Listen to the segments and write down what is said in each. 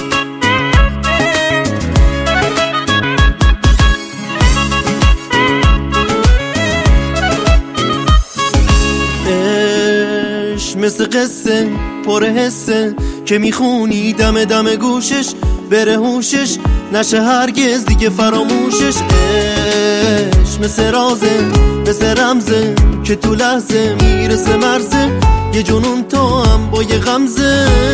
مثل قصه پر حسه که میخونی دم دم گوشش، بره هوشش نشه هرگز دیگه فراموشش. عشق مثل رازه، مثل رمزه که تو لحظه میرسه مرزه، یه جنون تو هم با یه غمزش.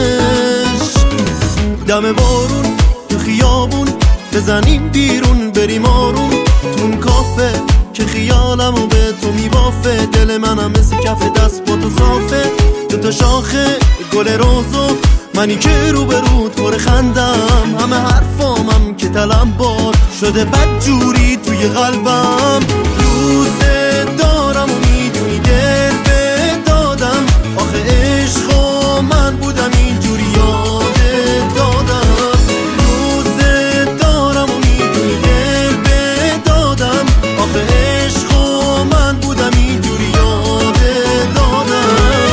دم بارون تو خیابون بزنیم بیرون، بریم آروم تون کافه که خیالمو به تو میبافه. دل منم مثل کف دست با تو صافه، دوتا شاخه گل روزو منی که رو به رود پر خندم. همه حرفامم که تلم بار شده بد جوری توی قلبم. دوست دارم و میدونی دل به دادم، آخه عشقو من بودم اینجوری یادت دادم. دوست دارم و میدونی دل به دادم، آخه عشقو من بودم اینجوری یادت دادم.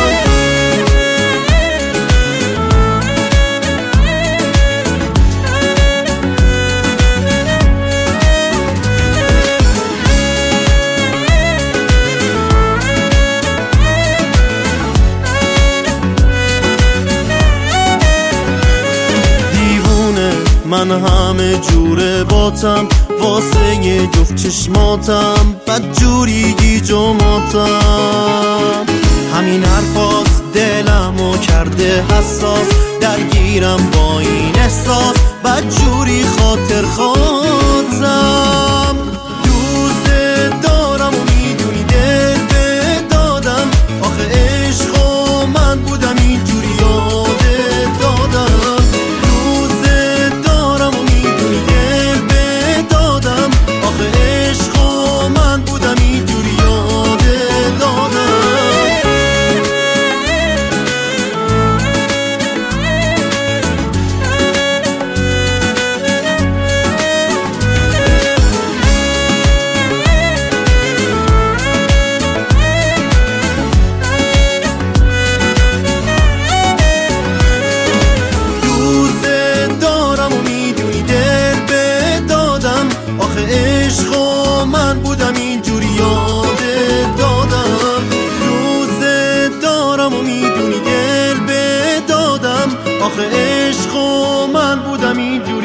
من همه جوره باتم واسه یه جفت چشماتم، بد جوری گیج و ماتم. همین حرفاست دلمو کرده حساس، درگیرم با این احساس، بد جوری خاطر خواستم. دوست دارم و میدونی دل به دادم، آخه عشقو من بودم اینجوری یادت دادم. عشقو من بودم اینجوری یادت دادم. دوست دارم و میدونی دل به دادم، آخه عشقو من بودم اینجوری